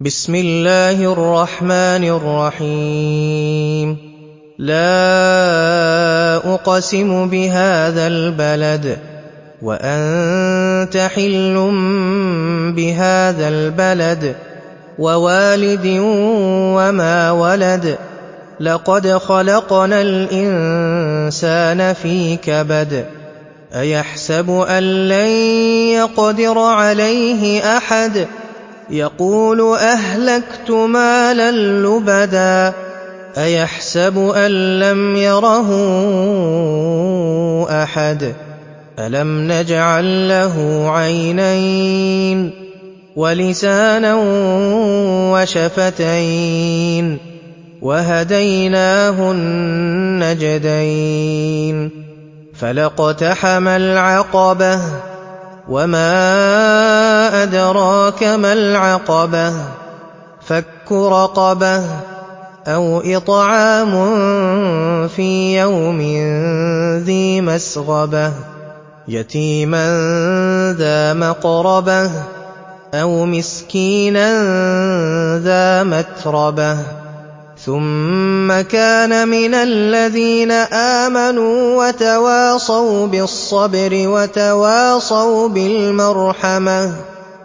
بسم الله الرحمن الرحيم لا أقسم بهذا البلد وأنت حل بهذا البلد ووالد وما ولد لقد خلقنا الإنسان في كبد أيحسب أن لن يقدر عليه أحد يقول أهلكت مالا لبدا أيحسب أن لم يره أحد ألم نجعل له عينين ولسانا وشفتين وهديناه النجدين فلاقتحم العقبة وما أدراك ما العقبة فك رقبة أو إطعام في يوم ذي مسغبة يتيما ذا مقربة أو مسكينا ذا متربة ثم كان من الذين آمنوا وتواصوا بالصبر وتواصوا بالمرحمة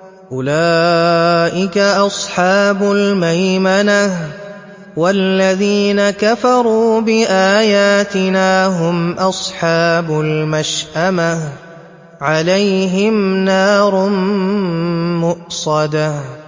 أولئك أصحاب الميمنة والذين كفروا بآياتنا هم أصحاب المشأمة عليهم نار مؤصدة